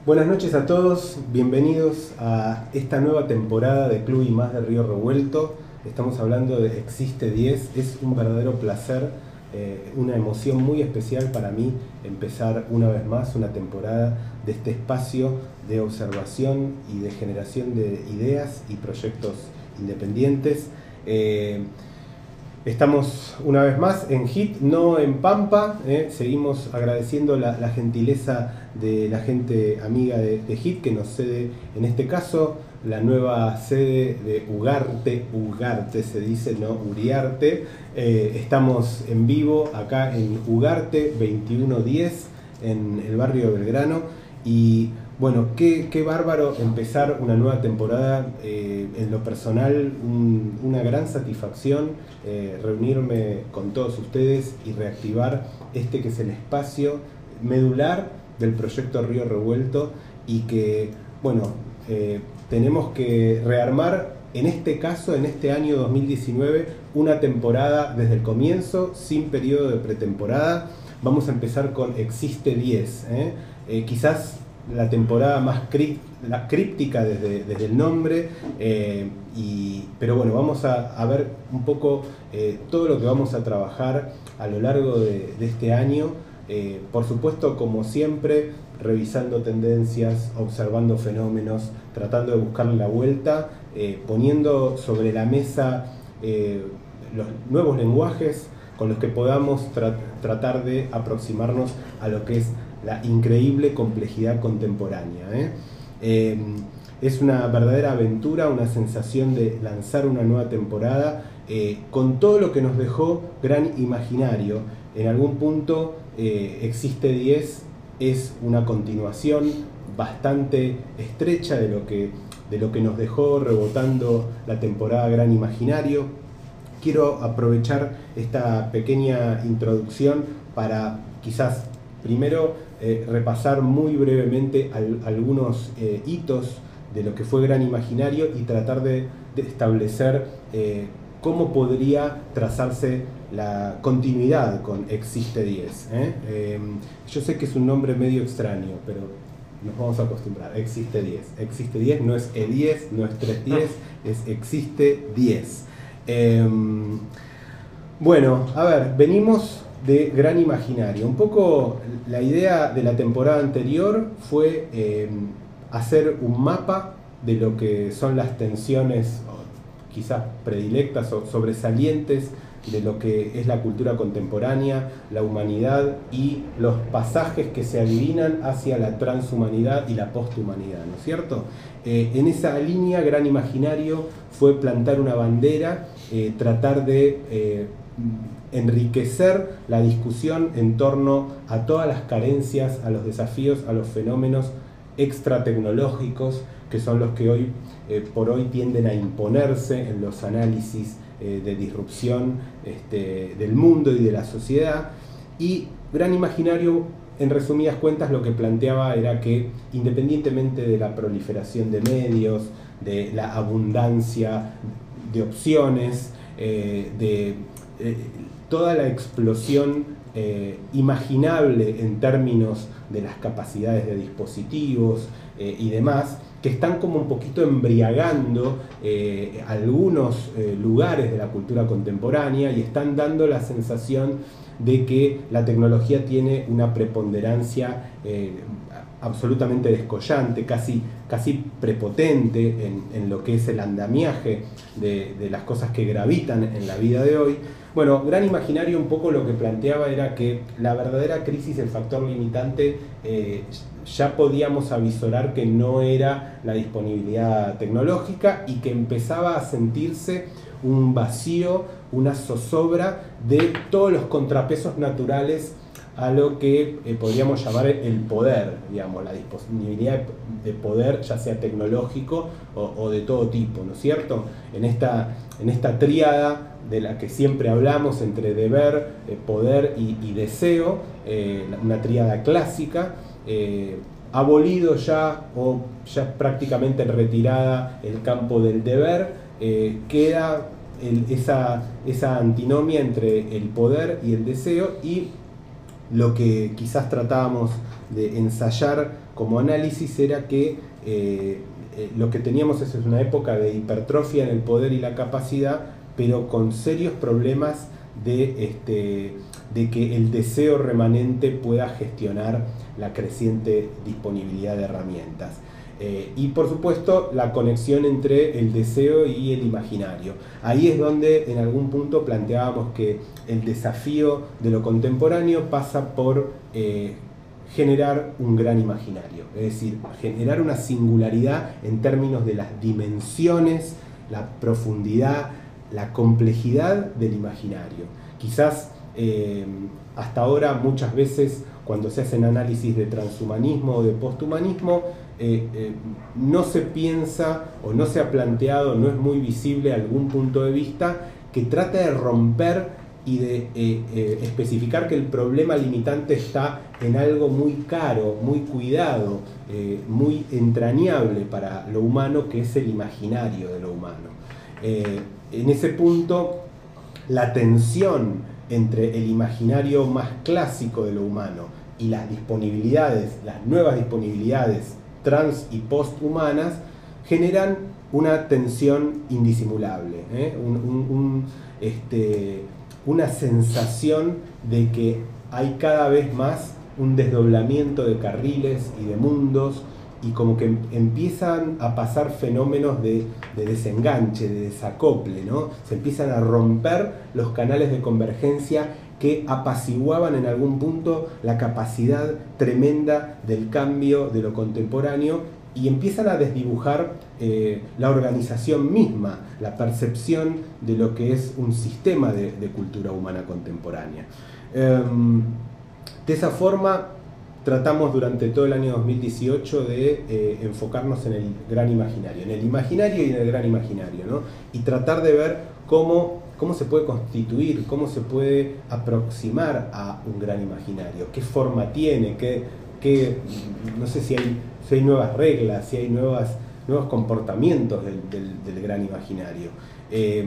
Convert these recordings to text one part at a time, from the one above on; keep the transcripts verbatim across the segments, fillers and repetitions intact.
Buenas noches a todos, bienvenidos a esta nueva temporada de Club y Más de Río Revuelto. Estamos hablando de Existe diez, es un verdadero placer, eh, una emoción muy especial para mí empezar una vez más una temporada de este espacio de observación y de generación de ideas y proyectos independientes. Eh, Estamos una vez más en H I T, no en Pampa. eh. Seguimos agradeciendo la, la gentileza de la gente amiga de, de H I T que nos cede, en este caso, la nueva sede de Ugarte. Ugarte se dice, no Uriarte. Eh, estamos en vivo acá en Ugarte veintiuno diez, en el barrio de Belgrano. Y bueno, qué, qué bárbaro empezar una nueva temporada. Eh, en lo personal, un, una gran satisfacción eh, reunirme con todos ustedes y reactivar este que es el espacio medular del proyecto Río Revuelto, y que, bueno, eh, tenemos que rearmar, en este caso, en este año dos mil diecinueve, una temporada desde el comienzo, sin periodo de pretemporada. Vamos a empezar con Existe diez, ¿eh? Eh, quizás la temporada más la críptica desde, desde el nombre, eh, y, pero bueno, vamos a, a ver un poco eh, todo lo que vamos a trabajar a lo largo de, de este año. Eh, por supuesto, como siempre, revisando tendencias, observando fenómenos, tratando de buscarle la vuelta, eh, poniendo sobre la mesa eh, los nuevos lenguajes con los que podamos tra tratar de aproximarnos a lo que es la increíble complejidad contemporánea. ¿eh? Eh, es una verdadera aventura, una sensación de lanzar una nueva temporada eh, con todo lo que nos dejó Gran Imaginario. En algún punto, eh, Existe diez es una continuación bastante estrecha de lo que, de lo que nos dejó rebotando la temporada Gran Imaginario. Quiero aprovechar esta pequeña introducción para quizás primero eh, repasar muy brevemente al, algunos eh, hitos de lo que fue Gran Imaginario y tratar de, de establecer eh, cómo podría trazarse la continuidad con Existe diez. ¿eh? Eh, yo sé que es un nombre medio extraño, pero nos vamos a acostumbrar. Existe diez. Existe diez, no es E diez, no es tres diez, es Existe diez. Eh, bueno, a ver, venimos de Gran Imaginario. Un poco la idea de la temporada anterior fue eh, hacer un mapa de lo que son las tensiones, quizás predilectas o sobresalientes, de lo que es la cultura contemporánea, la humanidad y los pasajes que se adivinan hacia la transhumanidad y la posthumanidad, ¿no es cierto? Eh, en esa línea, Gran Imaginario fue plantar una bandera, eh, tratar de eh, enriquecer la discusión en torno a todas las carencias, a los desafíos, a los fenómenos extratecnológicos, que son los que hoy eh, por hoy tienden a imponerse en los análisis eh, de disrupción este, del mundo y de la sociedad. Y Gran Imaginario, en resumidas cuentas, lo que planteaba era que, independientemente de la proliferación de medios, de la abundancia de opciones, eh, de eh, toda la explosión eh, imaginable en términos de las capacidades de dispositivos eh, y demás, que están como un poquito embriagando eh, algunos eh, lugares de la cultura contemporánea y están dando la sensación de que la tecnología tiene una preponderancia eh, absolutamente descollante, casi, casi prepotente en, en lo que es el andamiaje de, de las cosas que gravitan en la vida de hoy. Bueno, Gran Imaginario un poco lo que planteaba era que la verdadera crisis, el factor limitante, eh, ya podíamos avisorar que no era la disponibilidad tecnológica y que empezaba a sentirse un vacío, una zozobra de todos los contrapesos naturales a lo que eh, podríamos llamar el poder, digamos, la disponibilidad de poder, ya sea tecnológico o, o de todo tipo, ¿no es cierto? En esta, en esta tríada de la que siempre hablamos entre deber, eh, poder y, y deseo, eh, una tríada clásica, eh, abolido ya o ya prácticamente en retirada el campo del deber, eh, queda el, esa, esa antinomia entre el poder y el deseo, y lo que quizás tratábamos de ensayar como análisis era que eh, eh, lo que teníamos es una época de hipertrofia en el poder y la capacidad, pero con serios problemas de, este, de que el deseo remanente pueda gestionar la creciente disponibilidad de herramientas. Eh, y por supuesto la conexión entre el deseo y el imaginario. Ahí es donde en algún punto planteábamos que el desafío de lo contemporáneo pasa por eh, generar un gran imaginario, es decir, generar una singularidad en términos de las dimensiones, la profundidad, la complejidad del imaginario. Quizás eh, hasta ahora muchas veces cuando se hacen análisis de transhumanismo o de posthumanismo, eh, eh, no se piensa o no se ha planteado, no es muy visible algún punto de vista que trata de romper y de eh, eh, especificar que el problema limitante está en algo muy caro, muy cuidado, eh, muy entrañable para lo humano, que es el imaginario de lo humano. Eh, en ese punto, la tensión entre el imaginario más clásico de lo humano y las disponibilidades, las nuevas disponibilidades trans y posthumanas, generan una tensión indisimulable, ¿eh? un, un, un, este, una sensación de que hay cada vez más un desdoblamiento de carriles y de mundos, y como que empiezan a pasar fenómenos de, de desenganche, de desacople, ¿no? Se empiezan a romper los canales de convergencia que apaciguaban en algún punto la capacidad tremenda del cambio de lo contemporáneo, y empiezan a desdibujar eh, la organización misma, la percepción de lo que es un sistema de, de cultura humana contemporánea. Eh, de esa forma, tratamos durante todo el año dos mil dieciocho de eh, enfocarnos en el gran imaginario, en el imaginario y en el gran imaginario, ¿no? Y tratar de ver cómo, cómo se puede constituir, cómo se puede aproximar a un gran imaginario, qué forma tiene, qué, qué, no sé si hay, si hay nuevas reglas, si hay nuevas, nuevos comportamientos del, del, del gran imaginario. Eh,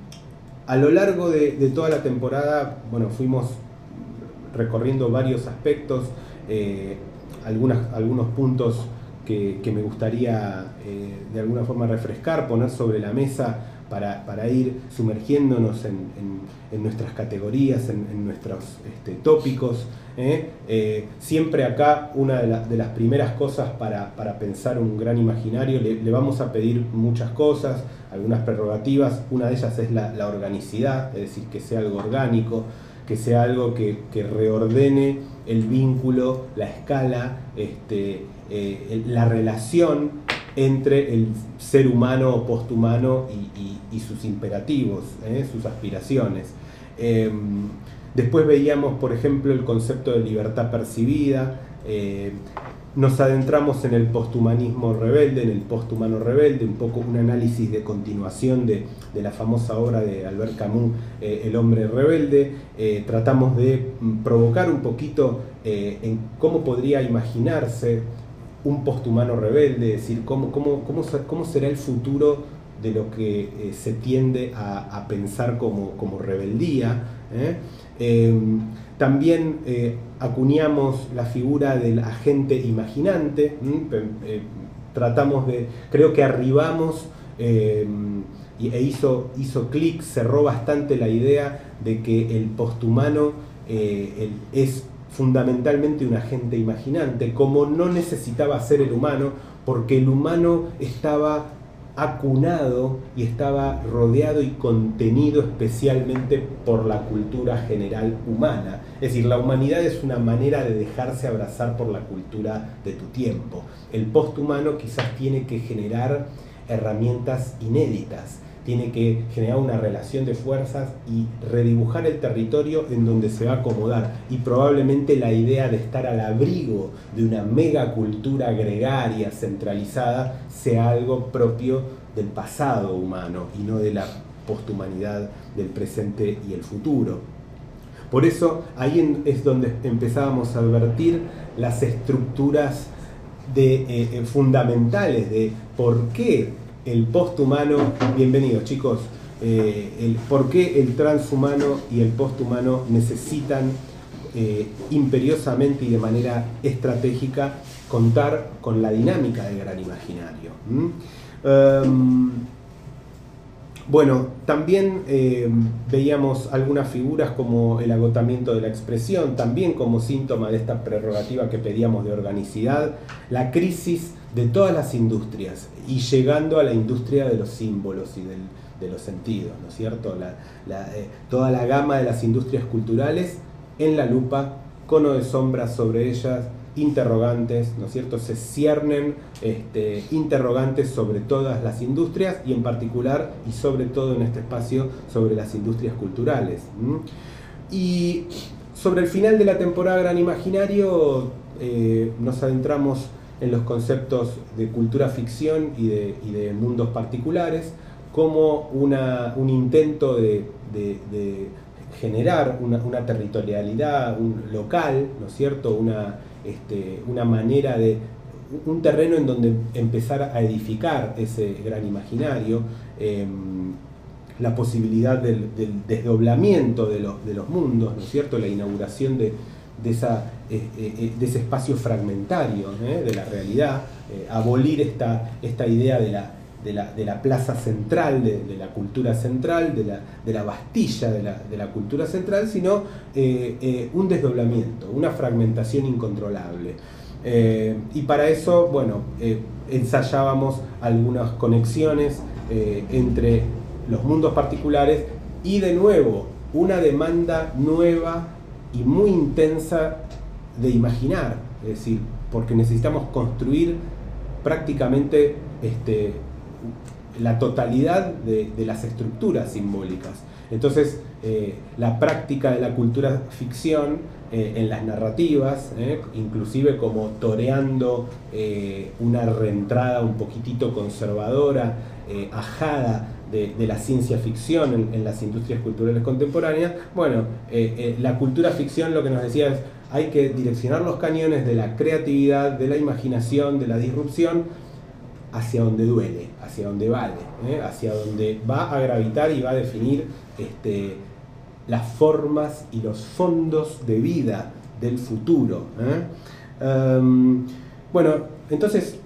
a lo largo de, de toda la temporada, bueno, fuimos recorriendo varios aspectos, eh, algunas, algunos puntos que, que me gustaría eh, de alguna forma refrescar, poner sobre la mesa para, para ir sumergiéndonos en, en, en nuestras categorías, en, en nuestros este, tópicos. ¿eh? Eh, siempre acá una de, la, de las primeras cosas para, para pensar un gran imaginario, le, le vamos a pedir muchas cosas, algunas prerrogativas. Una de ellas es la, la organicidad, es decir, que sea algo orgánico, que sea algo que, que reordene el vínculo, la escala, este, eh, la relación entre el ser humano o posthumano y, y, y sus imperativos, ¿eh? sus aspiraciones. Eh, después veíamos, por ejemplo, el concepto de libertad percibida. Eh, nos adentramos en el posthumanismo rebelde, en el posthumano rebelde, un poco un análisis de continuación de, de la famosa obra de Albert Camus, eh, El hombre rebelde. Eh, tratamos de provocar un poquito eh, en cómo podría imaginarse un posthumano rebelde, es decir, cómo, cómo, cómo, cómo será el futuro de lo que eh, se tiende a, a pensar como, como rebeldía. ¿eh? Eh, también eh, acuñamos la figura del agente imaginante, eh, tratamos de, creo que arribamos eh, e hizo, hizo clic, cerró bastante la idea de que el posthumano eh, el, es fundamentalmente un agente imaginante, como no necesitaba ser el humano, porque el humano estaba acunado y estaba rodeado y contenido especialmente por la cultura general humana. Es decir, la humanidad es una manera de dejarse abrazar por la cultura de tu tiempo. El posthumano quizás tiene que generar herramientas inéditas, tiene que generar una relación de fuerzas y redibujar el territorio en donde se va a acomodar, y probablemente la idea de estar al abrigo de una megacultura gregaria centralizada sea algo propio del pasado humano y no de la posthumanidad del presente y el futuro. Por eso ahí es donde empezábamos a advertir las estructuras de, eh, fundamentales de por qué el posthumano, bienvenidos chicos, eh, el, por qué el transhumano y el posthumano necesitan eh, imperiosamente y de manera estratégica contar con la dinámica del gran imaginario. ¿Mm? Um, Bueno, también eh, veíamos algunas figuras como el agotamiento de la expresión, también como síntoma de esta prerrogativa que pedíamos de organicidad, la crisis de todas las industrias y llegando a la industria de los símbolos y del, de los sentidos, ¿no es cierto? La, la, eh, toda la gama de las industrias culturales en la lupa, cono de sombras sobre ellas, interrogantes, ¿no es cierto? Se ciernen este, interrogantes sobre todas las industrias y en particular y sobre todo en este espacio sobre las industrias culturales. ¿Mm? Y sobre el final de la temporada Gran Imaginario eh, nos adentramos en los conceptos de cultura ficción y de, y de mundos particulares como una, un intento de, de, de generar una, una territorialidad un local, ¿no es cierto? Una, este, una manera de, un terreno en donde empezar a edificar ese gran imaginario, eh, la posibilidad del, del desdoblamiento de los, de los mundos, ¿no es cierto? La inauguración de, de, esa, eh, eh, de ese espacio fragmentario ¿eh? de la realidad, eh, abolir esta, esta idea de la De la, de la plaza central, de, de la cultura central, de la, de la Bastilla de la, de la cultura central, sino eh, eh, un desdoblamiento, una fragmentación incontrolable. Eh, y para eso, bueno, eh, ensayábamos algunas conexiones eh, entre los mundos particulares y de nuevo una demanda nueva y muy intensa de imaginar, es decir, porque necesitamos construir prácticamente este, la totalidad de, de las estructuras simbólicas. Entonces, eh, la práctica de la cultura ficción eh, en las narrativas, eh, inclusive como toreando eh, una reentrada un poquitito conservadora, eh, ajada de, de la ciencia ficción en, en las industrias culturales contemporáneas, bueno, eh, eh, la cultura ficción lo que nos decía es hay que direccionar los cañones de la creatividad, de la imaginación, de la disrupción, hacia donde duele, hacia donde vale, ¿eh? hacia donde va a gravitar y va a definir este, las formas y los fondos de vida del futuro. ¿eh? Um, bueno, entonces,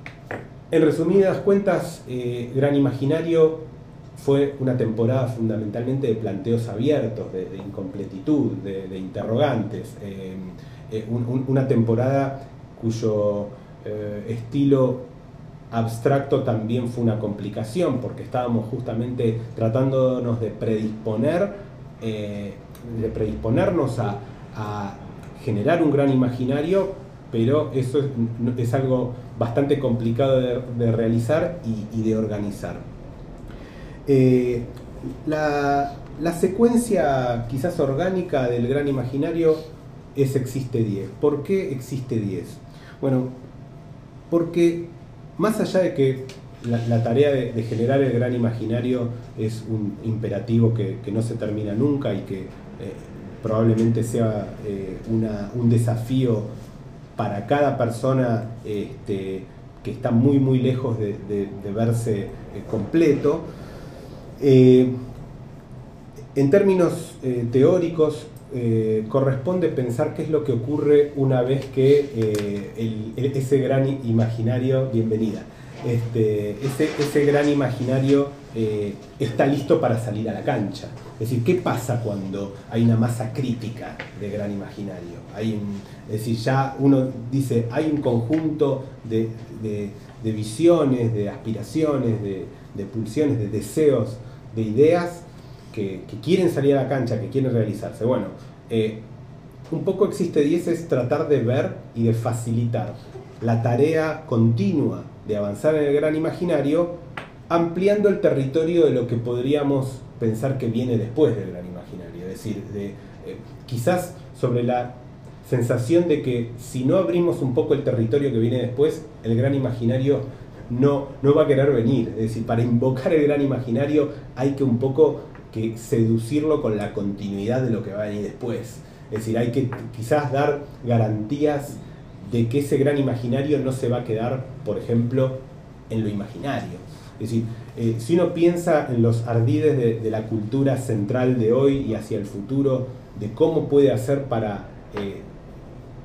en resumidas cuentas, eh, Gran Imaginario fue una temporada fundamentalmente de planteos abiertos, de, de incompletitud, de, de interrogantes, eh, eh, un, un, una temporada cuyo eh, estilo abstracto también fue una complicación, porque estábamos justamente tratándonos de predisponer, eh, de predisponernos a, a generar un gran imaginario, pero eso es, es algo bastante complicado de, de realizar y, y de organizar. Eh, la, la secuencia quizás orgánica del gran imaginario es Existe diez. ¿Por qué Existe diez? Bueno, porque más allá de que la, la tarea de, de generar el gran imaginario es un imperativo que, que no se termina nunca y que eh, probablemente sea eh, una, un desafío para cada persona este, que está muy muy lejos de, de, de verse eh, completo, eh, en términos eh, teóricos eh, corresponde pensar qué es lo que ocurre una vez que eh, el, el, ese gran imaginario, bienvenida, este, ese, ese gran imaginario eh, está listo para salir a la cancha. Es decir, ¿qué pasa cuando hay una masa crítica de gran imaginario? Hay un, es decir, ya uno dice, hay un conjunto de, de, de visiones, de aspiraciones, de, de pulsiones, de deseos, de ideas que, que quieren salir a la cancha, que quieren realizarse. Bueno, eh, un poco Existe diez es tratar de ver y de facilitar la tarea continua de avanzar en el gran imaginario, ampliando el territorio de lo que podríamos pensar que viene después del gran imaginario. Es decir, de, eh, quizás sobre la sensación de que si no abrimos un poco el territorio que viene después, el gran imaginario no, no va a querer venir. Es decir, para invocar el gran imaginario hay que un poco que seducirlo con la continuidad de lo que va a venir después. Es decir, hay que quizás dar garantías de que ese gran imaginario no se va a quedar, por ejemplo, en lo imaginario. Es decir, eh, si uno piensa en los ardides de, de la cultura central de hoy y hacia el futuro, de cómo puede hacer para eh,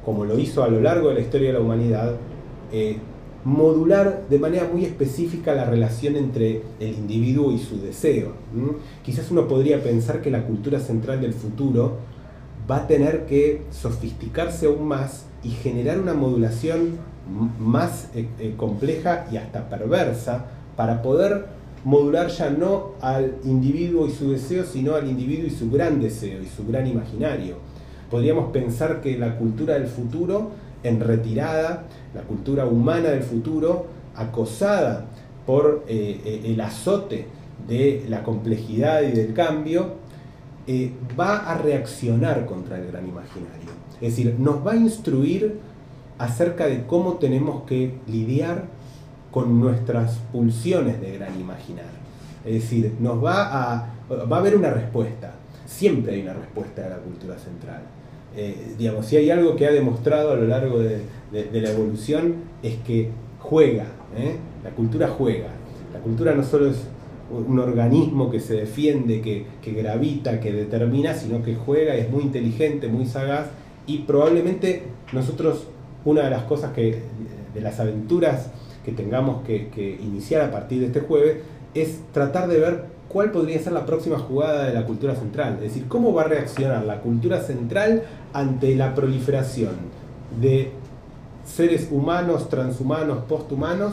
como lo hizo a lo largo de la historia de la humanidad, eh, modular de manera muy específica la relación entre el individuo y su deseo. ¿Mm? Quizás uno podría pensar que la cultura central del futuro va a tener que sofisticarse aún más y generar una modulación más eh, eh, compleja y hasta perversa para poder modular ya no al individuo y su deseo, sino al individuo y su gran deseo y su gran imaginario. Podríamos pensar que la cultura del futuro, en retirada, la cultura humana del futuro, acosada por eh, el azote de la complejidad y del cambio, eh, va a reaccionar contra el gran imaginario. Es decir, nos va a instruir acerca de cómo tenemos que lidiar con nuestras pulsiones de gran imaginar. Es decir, nos va a, va a haber una respuesta. Siempre hay una respuesta de la cultura central. Eh, digamos, si hay algo que ha demostrado a lo largo de, de, de la evolución, es que juega, ¿eh? La cultura juega. La cultura no solo es un organismo que se defiende, que, que gravita, que determina, sino que juega, es muy inteligente, muy sagaz, y probablemente nosotros, una de las cosas que, de las aventuras que tengamos que, que iniciar a partir de este jueves, es tratar de ver cuál podría ser la próxima jugada de la cultura central. Es decir, cómo va a reaccionar la cultura central ante la proliferación de seres humanos, transhumanos, posthumanos,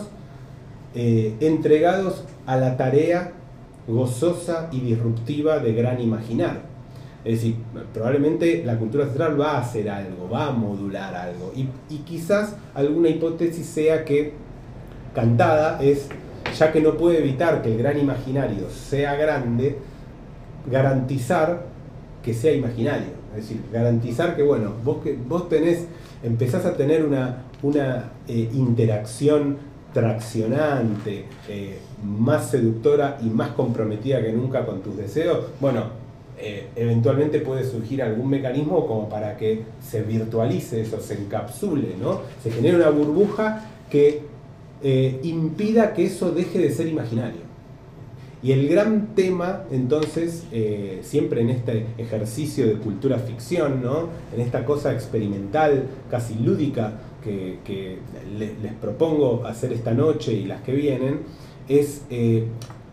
eh, entregados a la tarea gozosa y disruptiva de gran imaginar. Es decir, probablemente la cultura central va a hacer algo, va a modular algo, y, y quizás alguna hipótesis sea que, cantada, es, ya que no puede evitar que el gran imaginario sea grande, garantizar que sea imaginario. Es decir, garantizar que, bueno, vos, que, vos tenés, empezás a tener una, una eh, interacción traccionante, eh, más seductora y más comprometida que nunca con tus deseos. Bueno, eh, eventualmente puede surgir algún mecanismo como para que se virtualice eso, se encapsule, ¿no? Se genere una burbuja que Eh, impida que eso deje de ser imaginario. Y el gran tema, entonces, eh, siempre en este ejercicio de cultura ficción, ¿no? En esta cosa experimental, casi lúdica, que, que le, les propongo hacer esta noche y las que vienen, es eh,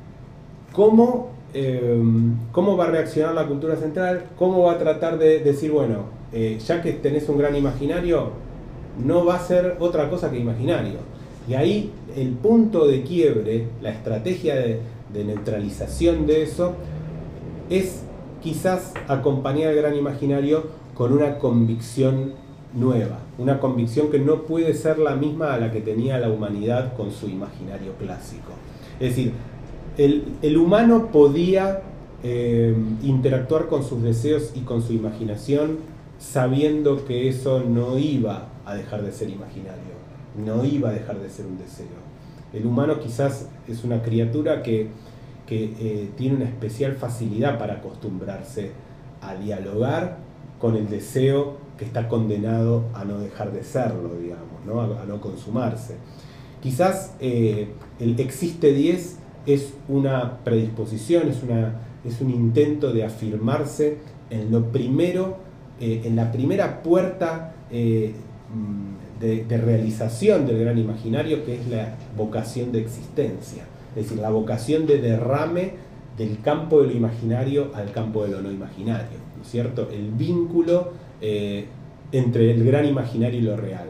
cómo, eh, cómo va a reaccionar la cultura central, cómo va a tratar de decir, bueno, eh, ya que tenés un gran imaginario, no va a ser otra cosa que imaginario. Y ahí el punto de quiebre, la estrategia de, de neutralización de eso, es quizás acompañar al gran imaginario con una convicción nueva, una convicción que no puede ser la misma a la que tenía la humanidad con su imaginario clásico. Es decir, el, el humano podía eh, interactuar con sus deseos y con su imaginación sabiendo que eso no iba a dejar de ser imaginario, no iba a dejar de ser un deseo. El humano quizás es una criatura que, que eh, tiene una especial facilidad para acostumbrarse a dialogar con el deseo que está condenado a no dejar de serlo, digamos, ¿no? A, a no consumarse. Quizás eh, el Existe diez es una predisposición, es, una, es un intento de afirmarse en lo primero, eh, en la primera puerta eh, De, de realización del gran imaginario, que es la vocación de existencia, es decir, la vocación de derrame del campo de lo imaginario al campo de lo no imaginario, ¿no es cierto? El vínculo eh, entre el gran imaginario y lo real.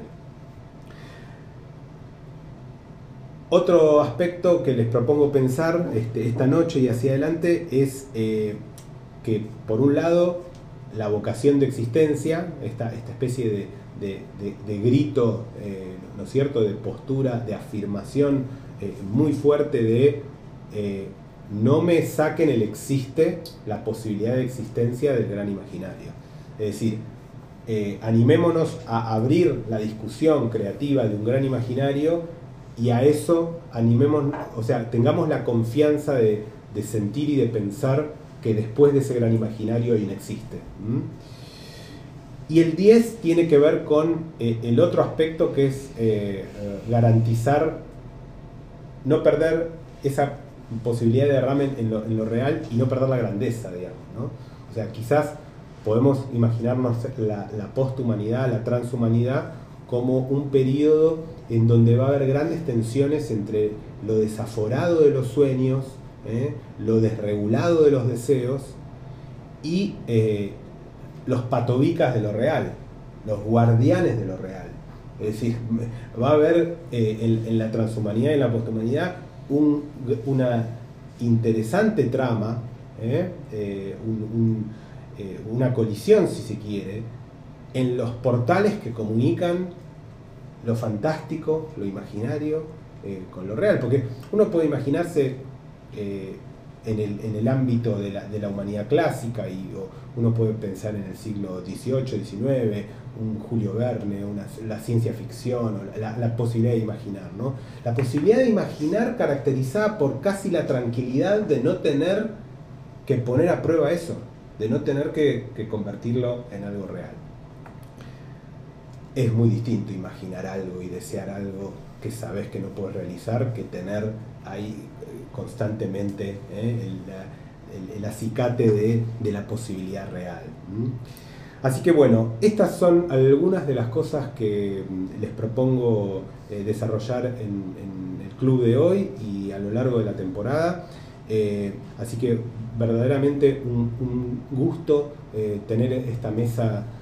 Otro aspecto que les propongo pensar este, esta noche y hacia adelante es eh, que, por un lado, la vocación de existencia, esta, esta especie de De, de, de grito, eh, ¿no es cierto?, de postura, de afirmación eh, muy fuerte de eh, no me saquen el existe, la posibilidad de existencia del gran imaginario. Es decir, eh, animémonos a abrir la discusión creativa de un gran imaginario y a eso animemos, o sea, tengamos la confianza de, de sentir y de pensar que después de ese gran imaginario hay un existe. ¿Mm? Y el diez tiene que ver con eh, el otro aspecto, que es eh, garantizar, no perder esa posibilidad de derrame en lo, en lo real y no perder la grandeza, digamos, ¿no? O sea, quizás podemos imaginarnos la, la posthumanidad, la transhumanidad, como un periodo en donde va a haber grandes tensiones entre lo desaforado de los sueños, ¿eh? lo desregulado de los deseos y eh, los patobicas de lo real, los guardianes de lo real. Es decir, va a haber eh, en, en la transhumanidad y en la posthumanidad un, una interesante trama, ¿eh? Eh, un, un, eh, una colisión, si se quiere, en los portales que comunican lo fantástico, lo imaginario, eh, con lo real. Porque uno puede imaginarse eh, en, el, en el ámbito de la, de la humanidad clásica, y o uno puede pensar en el siglo dieciocho, diecinueve, un Julio Verne, una, la ciencia ficción, o la, la posibilidad de imaginar, ¿no? La posibilidad de imaginar caracterizada por casi la tranquilidad de no tener que poner a prueba eso, de no tener que, que convertirlo en algo real. Es muy distinto imaginar algo y desear algo que sabes que no puedes realizar, que tener ahí constantemente ¿eh? el, el, el acicate de, de la posibilidad real. ¿Mm? Así que bueno, estas son algunas de las cosas que les propongo eh, desarrollar en, en el club de hoy y a lo largo de la temporada. Eh, así que verdaderamente un, un gusto eh, tener esta mesa